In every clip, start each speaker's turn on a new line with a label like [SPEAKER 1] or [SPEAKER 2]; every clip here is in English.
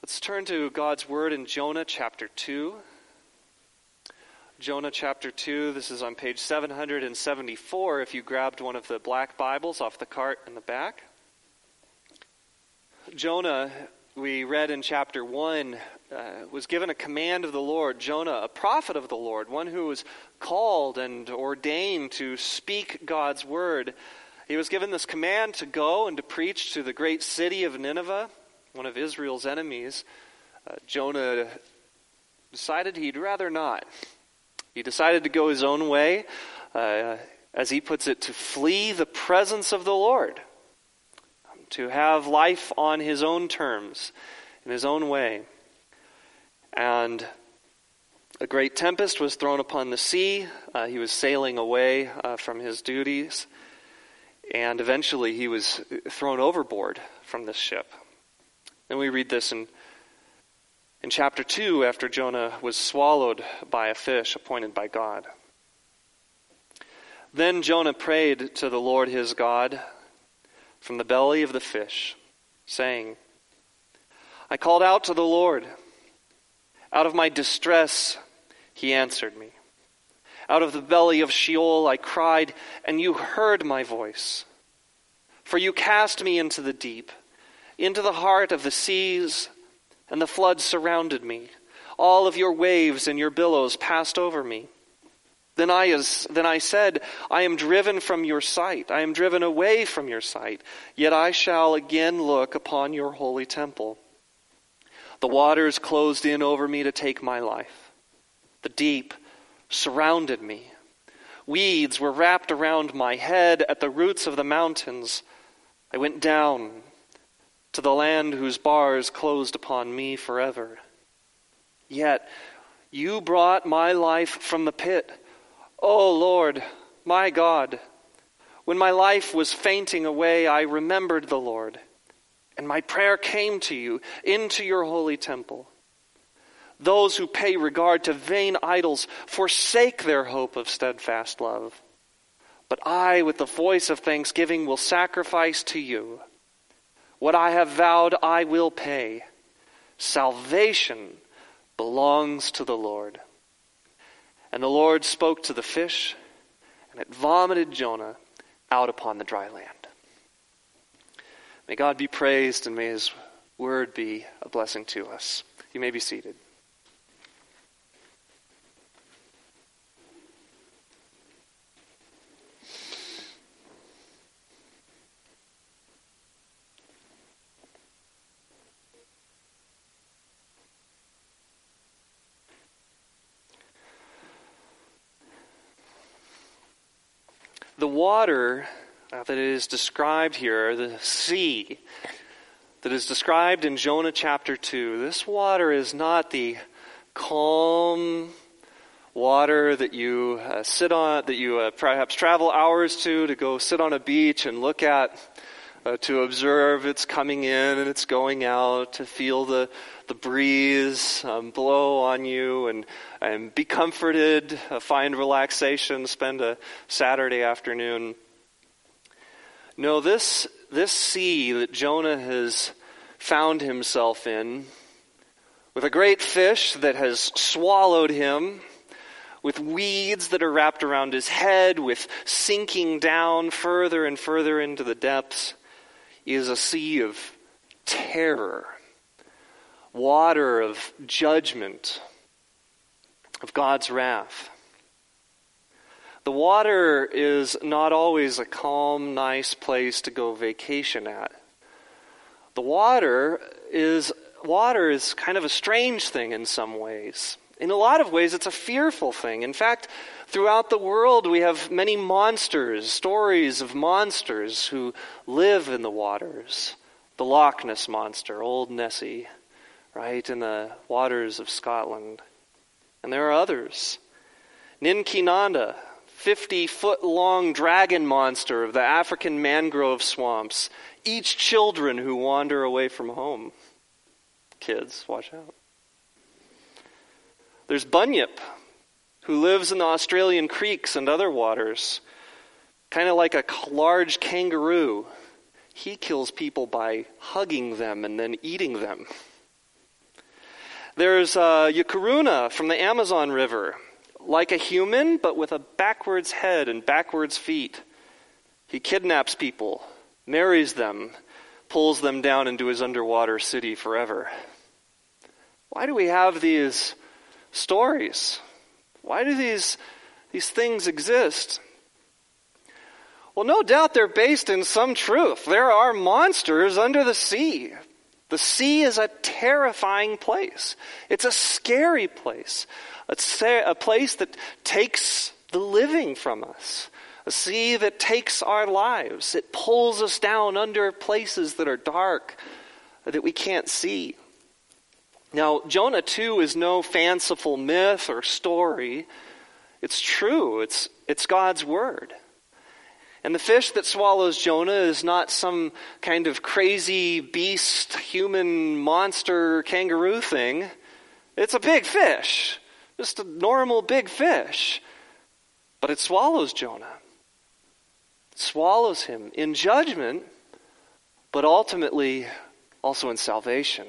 [SPEAKER 1] Let's turn to God's Word in Jonah chapter 2. Jonah chapter 2, this is on page 774 if you grabbed one of the black Bibles off the cart in the back. Jonah, we read in chapter 1, was given a command of the Lord. Jonah, a prophet of the Lord, one who was called and ordained to speak God's Word. He was given this command to go and to preach to the great city of Nineveh, one of Israel's enemies. Jonah decided he'd rather not. He decided to go his own way, as he puts it, to flee the presence of the Lord, to have life on his own terms, in his own way. And a great tempest was thrown upon the sea. He was sailing away from his duties, and eventually he was thrown overboard from this ship. And we read this in chapter 2 after Jonah was swallowed by a fish appointed by God. Then Jonah prayed to the Lord his God from the belly of the fish, saying, I called out to the Lord. Out of my distress he answered me. Out of the belly of Sheol I cried, and you heard my voice. For you cast me into the deep, into the heart of the seas, and the floods surrounded me. All of your waves and your billows passed over me. Then I said, I am driven from your sight. I am driven away from your sight. Yet I shall again look upon your holy temple. The waters closed in over me to take my life. The deep surrounded me. Weeds were wrapped around my head at the roots of the mountains. I went down to the land whose bars closed upon me forever. Yet you brought my life from the pit, O Lord, my God. When my life was fainting away, I remembered the Lord, and my prayer came to you into your holy temple. Those who pay regard to vain idols forsake their hope of steadfast love. But I, with the voice of thanksgiving, will sacrifice to you. What I have vowed I will pay. Salvation belongs to the Lord. And the Lord spoke to the fish, and it vomited Jonah out upon the dry land. May God be praised, and may his word be a blessing to us. You may be seated. The water that is described here, the sea that is described in Jonah chapter 2, this water is not the calm water that you sit on, that you perhaps travel hours to go sit on a beach and look at, to observe its coming in and its going out, to feel the breeze blow on you and be comforted, find relaxation, spend a Saturday afternoon. No, this sea that Jonah has found himself in, with a great fish that has swallowed him, with weeds that are wrapped around his head, with sinking down further and further into the depths, is a sea of terror, water of judgment, of God's wrath. The water is not always a calm, nice place to go vacation at. The water is kind of a strange thing in some ways. In a lot of ways, it's a fearful thing. In fact, throughout the world, we have many monsters, stories of monsters who live in the waters. The Loch Ness Monster, Old Nessie, right, in the waters of Scotland. And there are others. Ninkinanda, 50-foot-long dragon monster of the African mangrove swamps. Each children who wander away from home. Kids, watch out. There's Bunyip, who lives in the Australian creeks and other waters, kind of like a large kangaroo. He kills people by hugging them and then eating them. There's Yukaruna from the Amazon River, like a human, but with a backwards head and backwards feet. He kidnaps people, marries them, pulls them down into his underwater city forever. Why do we have these stories? Why do these things exist? Well, no doubt they're based in some truth. There are monsters under the sea. The sea is a terrifying place. It's a scary place. It's a place that takes the living from us. A sea that takes our lives. It pulls us down under places that are dark, that we can't see. Now, Jonah 2 is no fanciful myth or story. It's true. It's God's word. And the fish that swallows Jonah is not some kind of crazy beast, human monster, kangaroo thing. It's a big fish. Just a normal big fish. But it swallows Jonah. It swallows him in judgment, but ultimately also in salvation.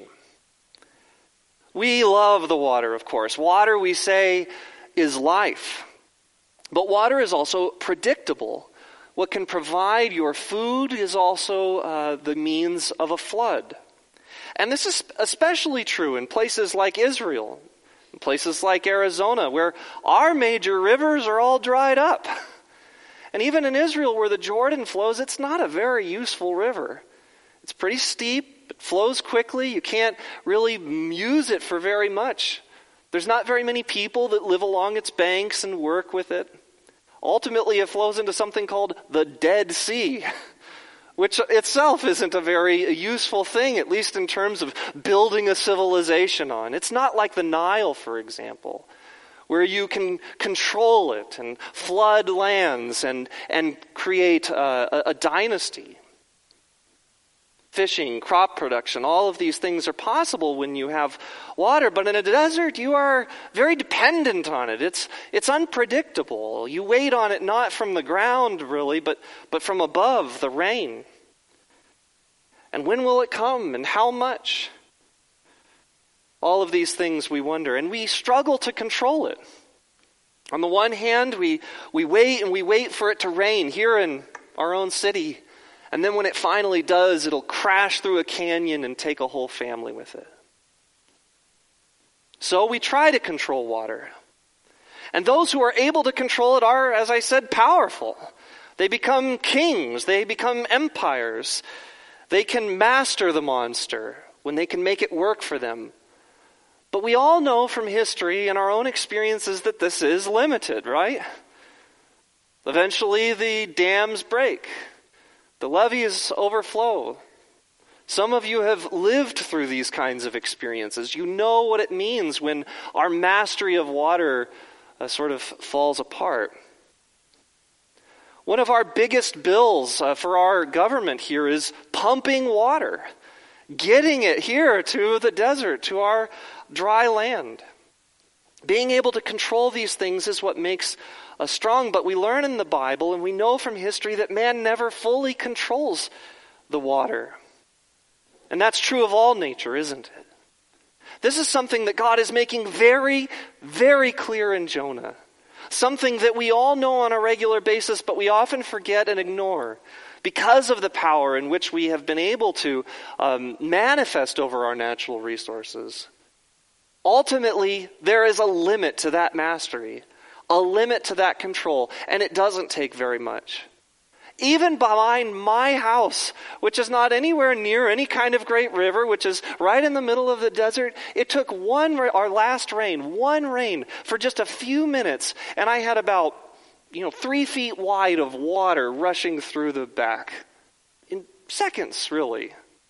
[SPEAKER 1] We love the water, of course. Water, we say, is life. But water is also predictable. What can provide your food is also the means of a flood. And this is especially true in places like Israel, in places like Arizona, where our major rivers are all dried up. And even in Israel, where the Jordan flows, it's not a very useful river. It's pretty steep, it flows quickly, you can't really use it for very much. There's not very many people that live along its banks and work with it. Ultimately, it flows into something called the Dead Sea, which itself isn't a very useful thing, at least in terms of building a civilization on. It's not like the Nile, for example, where you can control it and flood lands and create a dynasty. Fishing, crop production, all of these things are possible when you have water. But in a desert, you are very dependent on it. It's unpredictable. You wait on it not from the ground, really, but from above, the rain. And when will it come, and how much? All of these things we wonder, and we struggle to control it. On the one hand, we wait and we wait for it to rain here in our own city. And then when it finally does, it'll crash through a canyon and take a whole family with it. So we try to control water. And those who are able to control it are, as I said, powerful. They become kings. They become empires. They can master the monster when they can make it work for them. But we all know from history and our own experiences that this is limited, right? Eventually the dams break. The levees overflow. Some of you have lived through these kinds of experiences. You know what it means when our mastery of water sort of falls apart. One of our biggest bills for our government here is pumping water, getting it here to the desert, to our dry land. Being able to control these things is what makes us strong, but we learn in the Bible and we know from history that man never fully controls the water. And that's true of all nature, isn't it? This is something that God is making very, very clear in Jonah. Something that we all know on a regular basis, but we often forget and ignore because of the power in which we have been able to manifest over our natural resources. Ultimately, there is a limit to that mastery, a limit to that control, and it doesn't take very much. Even behind my house, which is not anywhere near any kind of great river, which is right in the middle of the desert, it took our last rain, one rain for just a few minutes, and I had about 3 feet wide of water rushing through the back. In seconds, really.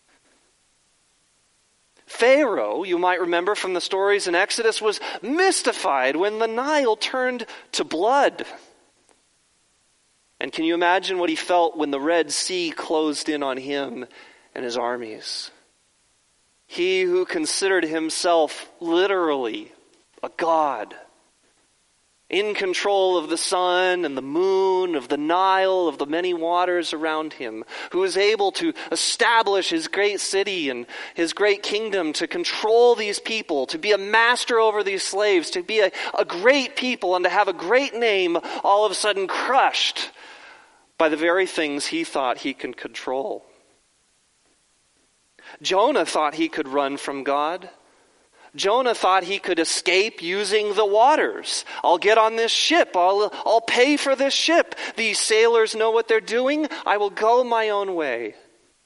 [SPEAKER 1] Pharaoh, you might remember from the stories in Exodus, was mystified when the Nile turned to blood. And can you imagine what he felt when the Red Sea closed in on him and his armies? He who considered himself literally a god in control of the sun and the moon, of the Nile, of the many waters around him, who is able to establish his great city and his great kingdom, to control these people, to be a master over these slaves, to be a great people and to have a great name, all of a sudden crushed by the very things he thought he could control. Jonah thought he could run from God. Jonah thought he could escape using the waters. I'll get on this ship. I'll pay for this ship. These sailors know what they're doing. I will go my own way.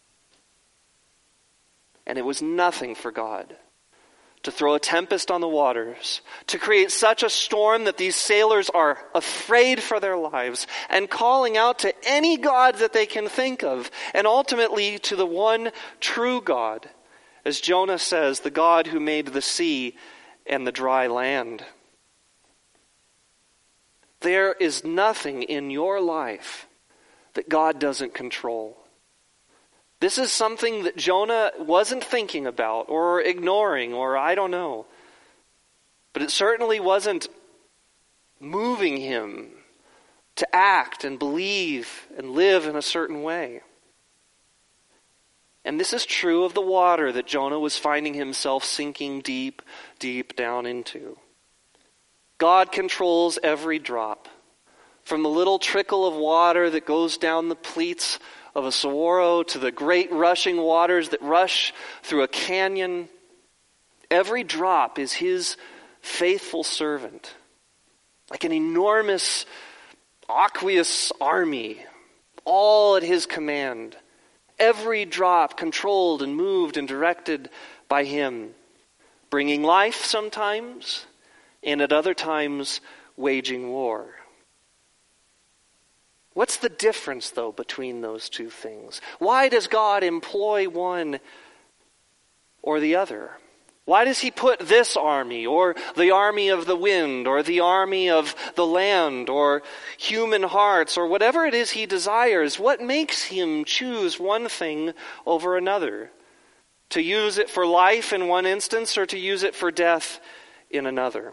[SPEAKER 1] And it was nothing for God to throw a tempest on the waters, to create such a storm that these sailors are afraid for their lives and calling out to any god that they can think of, and ultimately to the one true God. As Jonah says, the God who made the sea and the dry land. There is nothing in your life that God doesn't control. This is something that Jonah wasn't thinking about or ignoring, or I don't know. But it certainly wasn't moving him to act and believe and live in a certain way. And this is true of the water that Jonah was finding himself sinking deep, deep down into. God controls every drop. From the little trickle of water that goes down the pleats of a saguaro to the great rushing waters that rush through a canyon, every drop is his faithful servant. Like an enormous aqueous army, all at his command. Every drop controlled and moved and directed by him, bringing life sometimes, and at other times waging war. What's the difference, though, between those two things? Why does God employ one or the other? Why does he put this army, or the army of the wind, or the army of the land, or human hearts, or whatever it is he desires? What makes him choose one thing over another? To use it for life in one instance, or to use it for death in another?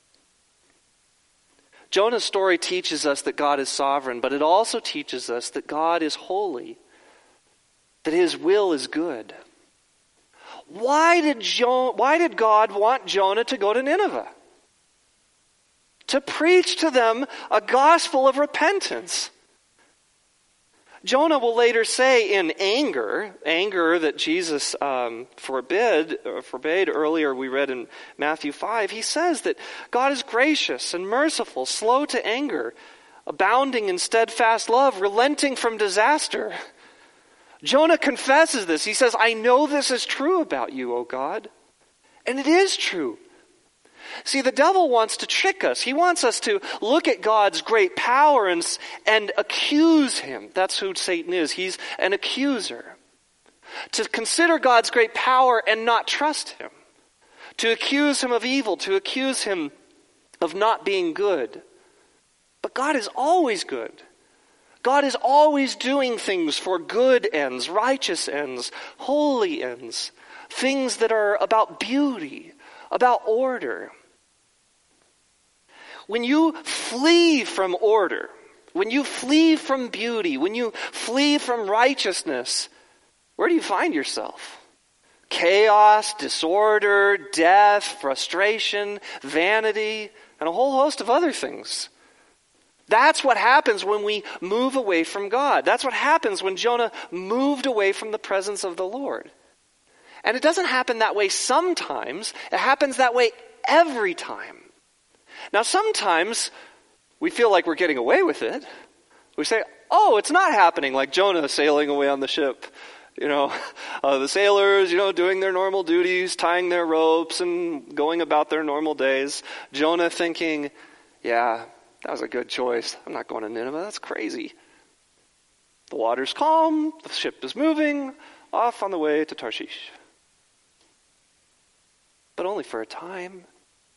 [SPEAKER 1] Jonah's story teaches us that God is sovereign, but it also teaches us that God is holy, that his will is good. Why did God want Jonah to go to Nineveh? To preach to them a gospel of repentance. Jonah will later say in anger that Jesus forbade earlier, we read in Matthew 5, he says that God is gracious and merciful, slow to anger, abounding in steadfast love, relenting from disaster. Jonah confesses this. He says, I know this is true about you, O God. And it is true. See, the devil wants to trick us. He wants us to look at God's great power and accuse him. That's who Satan is. He's an accuser. To consider God's great power and not trust him. To accuse him of evil. To accuse him of not being good. But God is always good. God is always doing things for good ends, righteous ends, holy ends. Things that are about beauty, about order. When you flee from order, when you flee from beauty, when you flee from righteousness, where do you find yourself? Chaos, disorder, death, frustration, vanity, and a whole host of other things. That's what happens when we move away from God. That's what happens when Jonah moved away from the presence of the Lord. And it doesn't happen that way sometimes. It happens that way every time. Now, sometimes we feel like we're getting away with it. We say, oh, it's not happening, like Jonah sailing away on the ship. The sailors, doing their normal duties, tying their ropes and going about their normal days. Jonah thinking, yeah, that was a good choice. I'm not going to Nineveh. That's crazy. The water's calm. The ship is moving off on the way to Tarshish. But only for a time.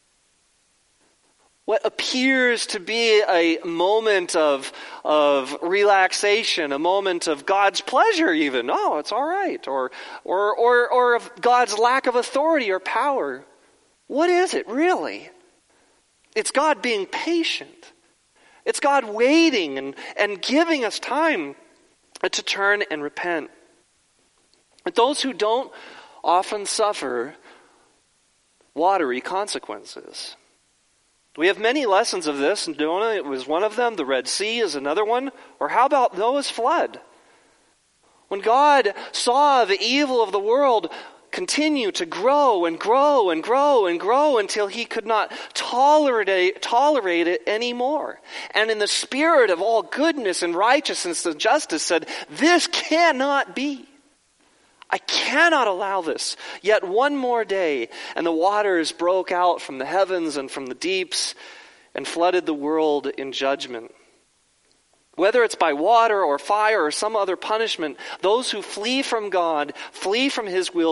[SPEAKER 1] What appears to be a moment of relaxation, a moment of God's pleasure even. Oh, it's all right. Or of God's lack of authority or power. What is it really? It's God being patient. It's God waiting and giving us time to turn and repent. But those who don't often suffer watery consequences. We have many lessons of this, and Jonah was one of them. The Red Sea is another one. Or how about Noah's flood? When God saw the evil of the world continue to grow and grow and grow and grow until he could not tolerate it anymore. And in the spirit of all goodness and righteousness and justice said, this cannot be. I cannot allow this. Yet one more day, and the waters broke out from the heavens and from the deeps and flooded the world in judgment. Whether it's by water or fire or some other punishment, those who flee from God, flee from His will,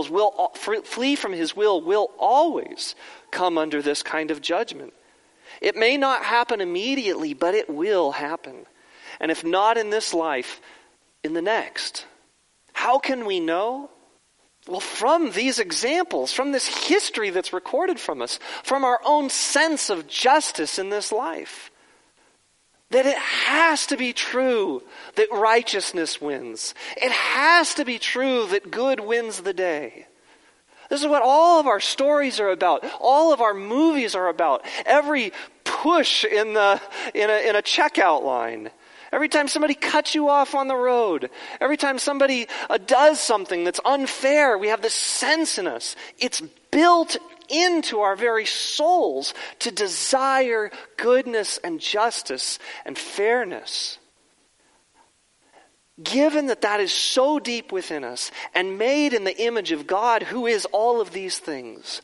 [SPEAKER 1] will always come under this kind of judgment. It may not happen immediately, but it will happen. And if not in this life, in the next. How can we know? Well, from these examples, from this history that's recorded from us, from our own sense of justice in this life. That it has to be true that righteousness wins. It has to be true that good wins the day. This is what all of our stories are about. All of our movies are about. Every push in a checkout line. Every time somebody cuts you off on the road. Every time somebody does something that's unfair, we have this sense in us. It's built into our very souls to desire goodness and justice and fairness. Given that is so deep within us and made in the image of God, who is all of these things,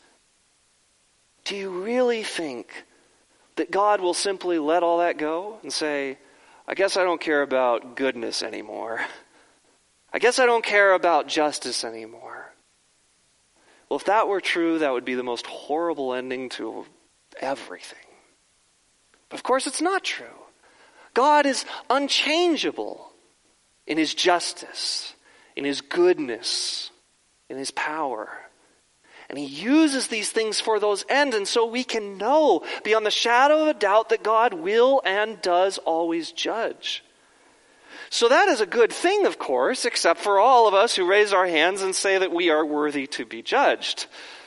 [SPEAKER 1] do you really think that God will simply let all that go and say, I guess I don't care about goodness anymore. I guess I don't care about justice anymore. Well, if that were true, that would be the most horrible ending to everything. But of course, it's not true. God is unchangeable in His justice, in His goodness, in His power. And He uses these things for those ends, and so we can know beyond the shadow of a doubt that God will and does always judge. So that is a good thing, of course, except for all of us who raise our hands and say that we are worthy to be judged.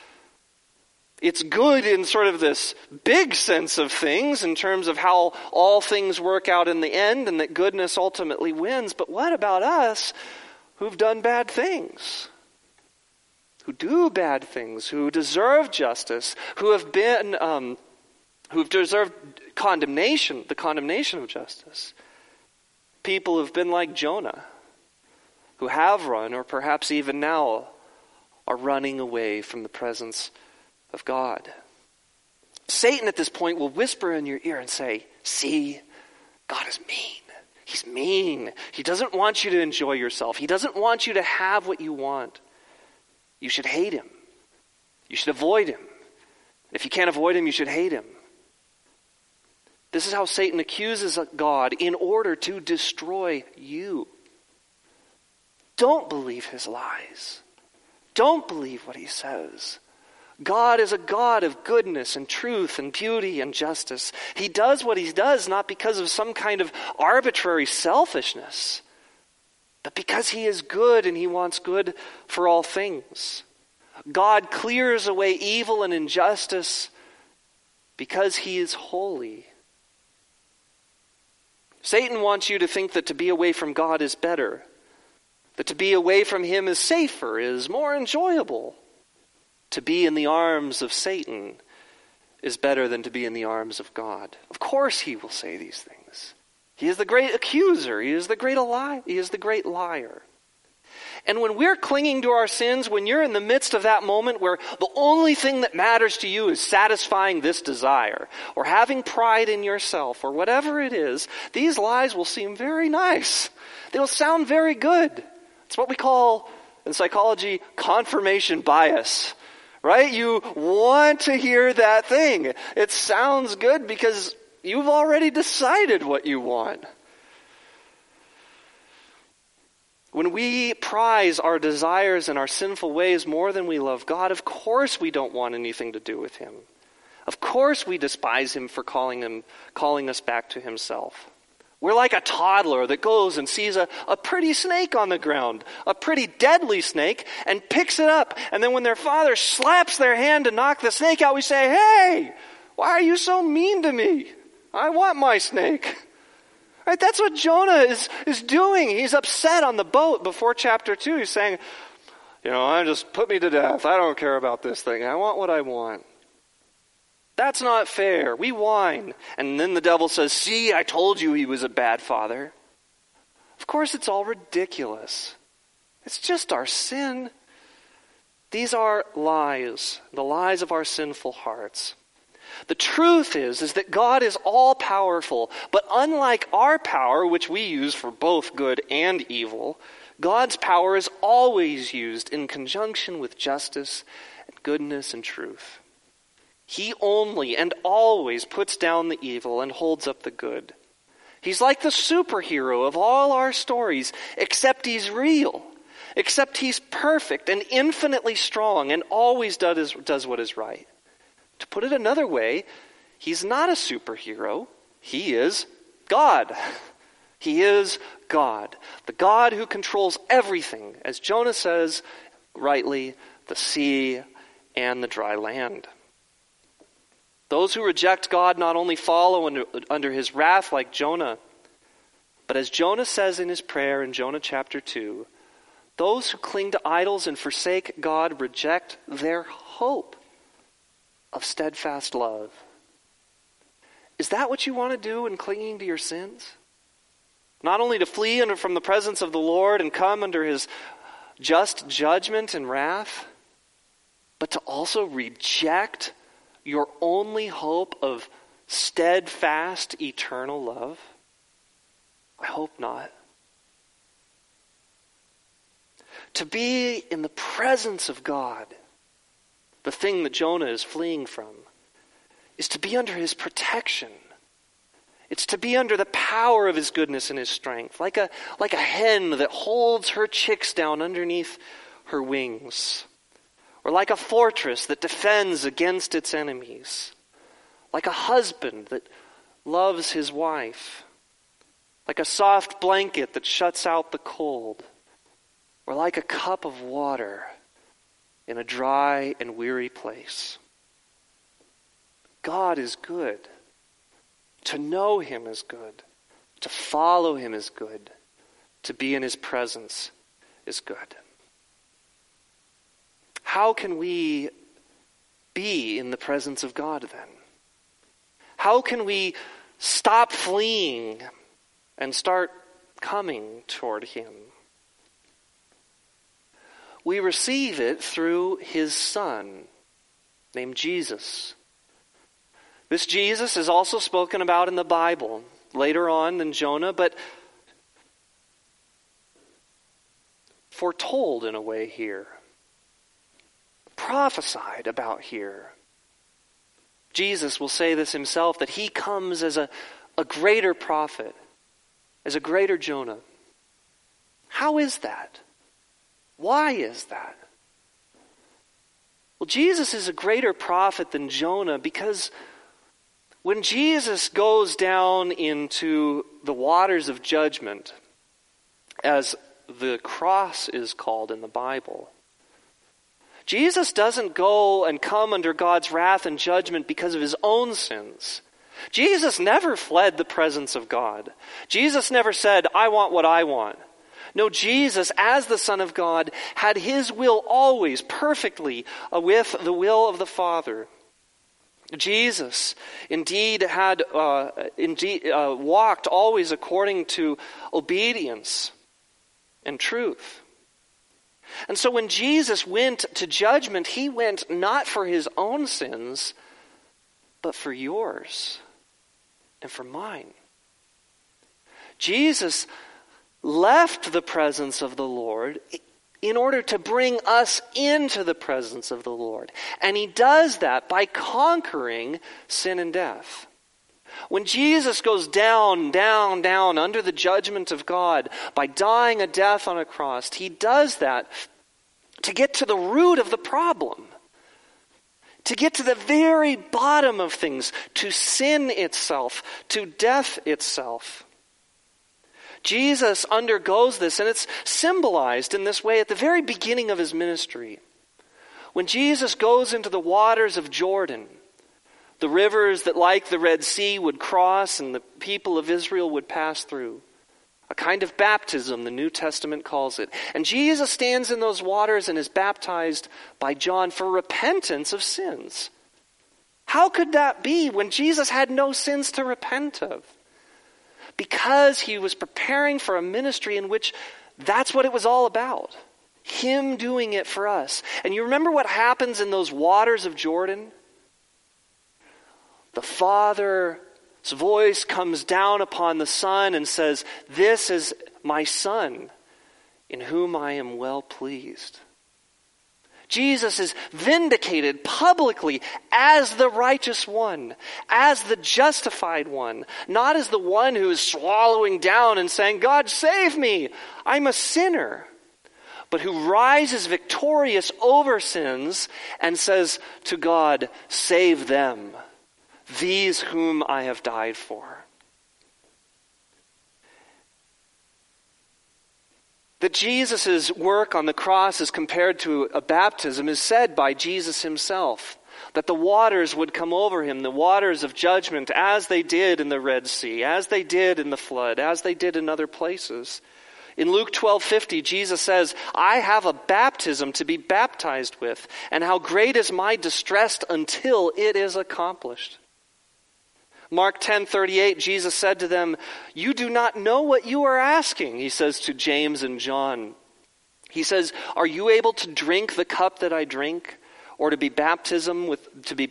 [SPEAKER 1] It's good in sort of this big sense of things, in terms of how all things work out in the end and that goodness ultimately wins. But what about us who've done bad things? Who do bad things, who deserve justice, who've deserved condemnation, the condemnation of justice. People who've been like Jonah, who have run, or perhaps even now are running away from the presence of God. Satan at this point will whisper in your ear and say, see, God is mean. He's mean. He doesn't want you to enjoy yourself. He doesn't want you to have what you want. You should hate him. You should avoid him. If you can't avoid him, you should hate him. This is how Satan accuses God in order to destroy you. Don't believe his lies. Don't believe what he says. God is a God of goodness and truth and beauty and justice. He does what he does not because of some kind of arbitrary selfishness, but because he is good and he wants good for all things. God clears away evil and injustice because he is holy. Satan wants you to think that to be away from God is better, that to be away from him is safer, is more enjoyable. To be in the arms of Satan is better than to be in the arms of God. Of course he will say these things. He is the great accuser. He is the great liar. And when we're clinging to our sins, when you're in the midst of that moment where the only thing that matters to you is satisfying this desire, or having pride in yourself, or whatever it is, these lies will seem very nice. They will sound very good. It's what we call, in psychology, confirmation bias. Right? You want to hear that thing. It sounds good because you've already decided what you want. When we prize our desires and our sinful ways more than we love God, of course we don't want anything to do with him. Of course we despise him for calling us back to himself. We're like a toddler that goes and sees a pretty snake on the ground, a pretty deadly snake, and picks it up. And then when their father slaps their hand to knock the snake out, we say, "Hey, why are you so mean to me? I want my snake." Right? That's what Jonah is doing. He's upset on the boat before chapter 2. He's saying, just put me to death. I don't care about this thing. I want what I want. That's not fair. We whine. And then the devil says, "See, I told you he was a bad father." Of course, it's all ridiculous. It's just our sin. These are lies, the lies of our sinful hearts. The truth is that God is all-powerful, but unlike our power, which we use for both good and evil, God's power is always used in conjunction with justice and goodness and truth. He only and always puts down the evil and holds up the good. He's like the superhero of all our stories, except he's real, except he's perfect and infinitely strong and always does what is right. To put it another way, he's not a superhero. He is God. He is God, the God who controls everything, as Jonah says rightly, the sea and the dry land. Those who reject God not only follow under his wrath like Jonah, but as Jonah says in his prayer in Jonah chapter 2, those who cling to idols and forsake God reject their hope of steadfast love. Is that what you want to do in clinging to your sins? Not only to flee from the presence of the Lord and come under his just judgment and wrath, but to also reject your only hope of steadfast eternal love? I hope not. To be in the presence of God, the thing that Jonah is fleeing from, is to be under his protection. It's to be under the power of his goodness and his strength, like a hen that holds her chicks down underneath her wings, or like a fortress that defends against its enemies, like a husband that loves his wife, like a soft blanket that shuts out the cold, or like a cup of water in a dry and weary place. God is good. To know him is good. To follow him is good. To be in his presence is good. How can we be in the presence of God then? How can we stop fleeing and start coming toward him? We receive it through his Son, named Jesus. This Jesus is also spoken about in the Bible later on than Jonah, but foretold in a way here. Prophesied about here. Jesus will say this himself, that he comes as a greater prophet, as a greater Jonah. How is that? Why is that? Well, Jesus is a greater prophet than Jonah because when Jesus goes down into the waters of judgment, as the cross is called in the Bible, Jesus doesn't go and come under God's wrath and judgment because of his own sins. Jesus never fled the presence of God. Jesus never said, "I want what I want." No, Jesus, as the Son of God, had his will always perfectly with the will of the Father. Jesus indeed had walked always according to obedience and truth. And so when Jesus went to judgment, he went not for his own sins, but for yours and for mine. Jesus left the presence of the Lord in order to bring us into the presence of the Lord. And he does that by conquering sin and death. When Jesus goes down under the judgment of God by dying a death on a cross, he does that to get to the root of the problem, to get to the very bottom of things, to sin itself, to death itself. Jesus undergoes this, and it's symbolized in this way at the very beginning of his ministry. When Jesus goes into the waters of Jordan, the rivers that, like the Red Sea, would cross and the people of Israel would pass through. A kind of baptism, the New Testament calls it. And Jesus stands in those waters and is baptized by John for repentance of sins. How could that be when Jesus had no sins to repent of? Because he was preparing for a ministry in which that's what it was all about. Him doing it for us. And you remember what happens in those waters of Jordan? The Father's voice comes down upon the Son and says, "This is my Son, in whom I am well pleased." Jesus is vindicated publicly as the righteous one, as the justified one, not as the one who is swallowing down and saying, "God, save me, I'm a sinner," but who rises victorious over sins and says to God, "Save them, these whom I have died for." That Jesus' work on the cross is compared to a baptism is said by Jesus himself. That the waters would come over him, the waters of judgment, as they did in the Red Sea, as they did in the flood, as they did in other places. In Luke 12:50, Jesus says, "I have a baptism to be baptized with, and how great is my distress until it is accomplished." Mark 10:38, Jesus said to them, "You do not know what you are asking," he says to James and John. He says, "Are you able to drink the cup that I drink, or to be baptized with the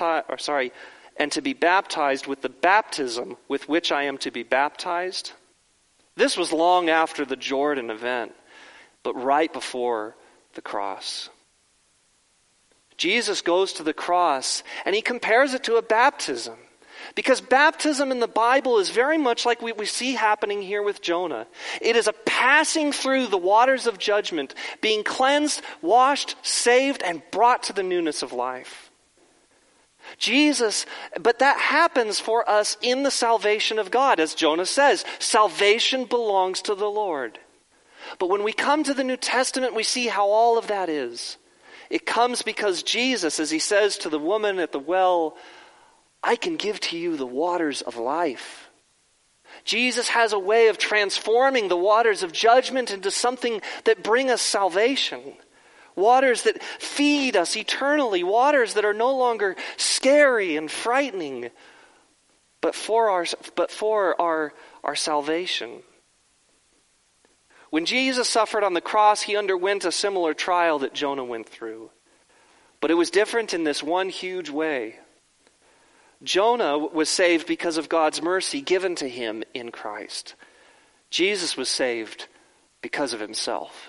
[SPEAKER 1] baptism with which I am to be baptized?" This was long after the Jordan event, but right before the cross. Jesus goes to the cross and he compares it to a baptism. Because baptism in the Bible is very much like we see happening here with Jonah. It is a passing through the waters of judgment, being cleansed, washed, saved, and brought to the newness of life. But that happens for us in the salvation of God. As Jonah says, salvation belongs to the Lord. But when we come to the New Testament, we see how all of that is. It comes because Jesus, as he says to the woman at the well, "I can give to you the waters of life." Jesus has a way of transforming the waters of judgment into something that bring us salvation. Waters that feed us eternally. Waters that are no longer scary and frightening, but for our salvation. When Jesus suffered on the cross, he underwent a similar trial that Jonah went through. But it was different in this one huge way. Jonah was saved because of God's mercy given to him in Christ. Jesus was saved because of himself.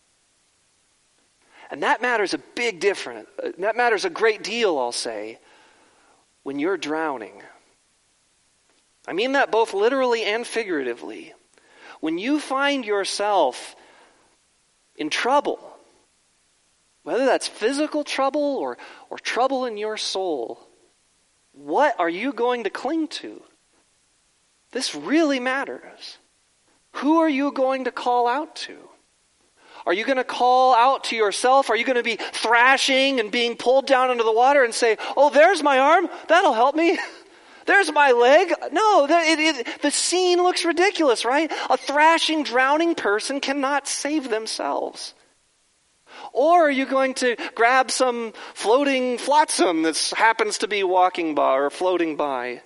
[SPEAKER 1] And that matters that matters a great deal, I'll say, when you're drowning. I mean that both literally and figuratively. When you find yourself in trouble, whether that's physical trouble or trouble in your soul, what are you going to cling to? This really matters. Who are you going to call out to? Are you going to call out to yourself? Are you going to be thrashing and being pulled down into the water and say, "Oh, there's my arm. That'll help me. There's my leg"? No, the scene looks ridiculous, right? A thrashing, drowning person cannot save themselves. Or are you going to grab some floating flotsam that happens to be walking by or floating by?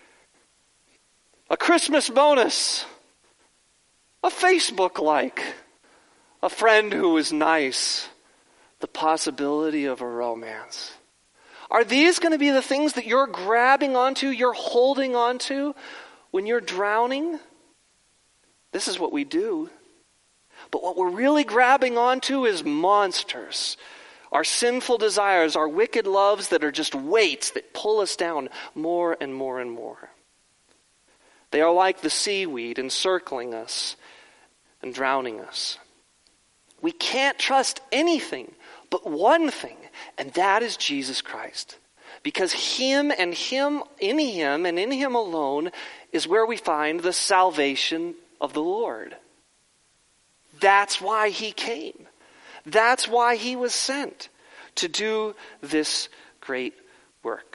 [SPEAKER 1] A Christmas bonus. A Facebook like. A friend who is nice. The possibility of a romance. Are these going to be the things that you're grabbing onto, you're holding onto when you're drowning? This is what we do. But what we're really grabbing onto is monsters. Our sinful desires, our wicked loves that are just weights that pull us down more and more and more. They are like the seaweed encircling us and drowning us. We can't trust anything but one thing, and that is Jesus Christ. Because Him and Him, in Him and in Him alone is where we find the salvation of the Lord. That's why He came. That's why He was sent, to do this great work.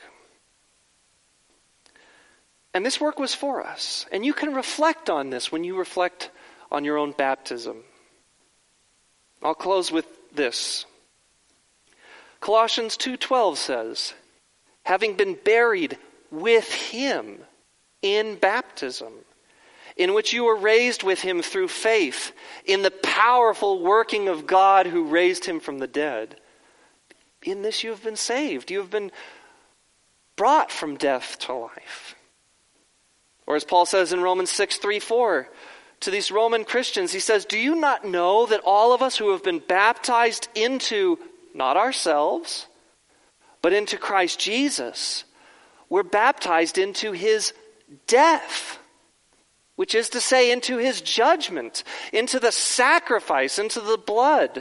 [SPEAKER 1] And this work was for us. And you can reflect on this when you reflect on your own baptism. I'll close with this. Colossians 2:12 says, having been buried with Him in baptism, in which you were raised with Him through faith in the powerful working of God who raised Him from the dead. In this you have been saved. You have been brought from death to life. Or as Paul says in Romans 6:3-4, to these Roman Christians, he says, do you not know that all of us who have been baptized into, not ourselves, but into Christ Jesus, were baptized into His death, which is to say, into His judgment, into the sacrifice, into the blood.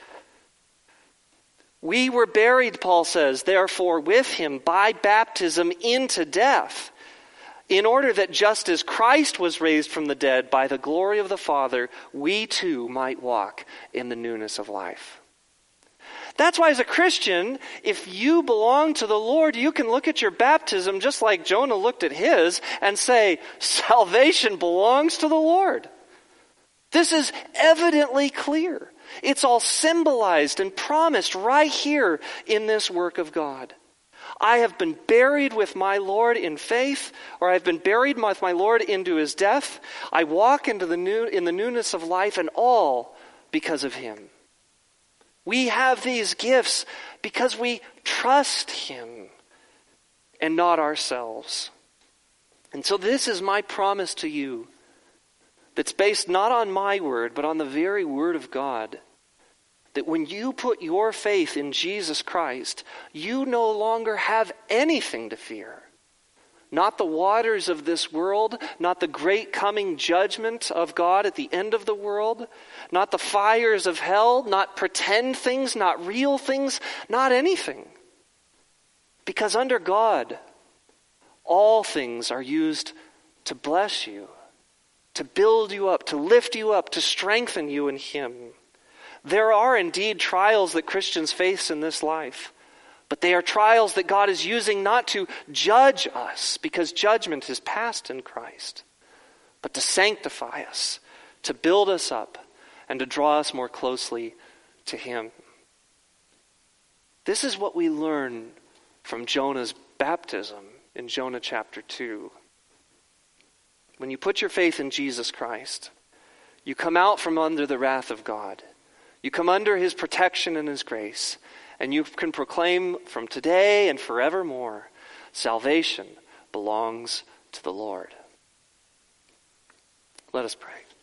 [SPEAKER 1] We were buried, Paul says, therefore with Him by baptism into death, in order that just as Christ was raised from the dead by the glory of the Father, we too might walk in the newness of life. That's why as a Christian, if you belong to the Lord, you can look at your baptism just like Jonah looked at his and say, salvation belongs to the Lord. This is evidently clear. It's all symbolized and promised right here in this work of God. I have been buried with my Lord in faith, or I've been buried with my Lord into His death. I walk into in the newness of life, and all because of Him. We have these gifts because we trust Him and not ourselves. And so this is my promise to you, that's based not on my word, but on the very word of God. That when you put your faith in Jesus Christ, you no longer have anything to fear. Not the waters of this world, not the great coming judgment of God at the end of the world, not the fires of hell, not pretend things, not real things, not anything. Because under God, all things are used to bless you, to build you up, to lift you up, to strengthen you in Him. There are indeed trials that Christians face in this life, but they are trials that God is using not to judge us, because judgment is past in Christ, but to sanctify us, to build us up, and to draw us more closely to Him. This is what we learn from Jonah's baptism in Jonah chapter 2. When you put your faith in Jesus Christ, you come out from under the wrath of God. You come under His protection and His grace, and you can proclaim from today and forevermore, salvation belongs to the Lord. Let us pray.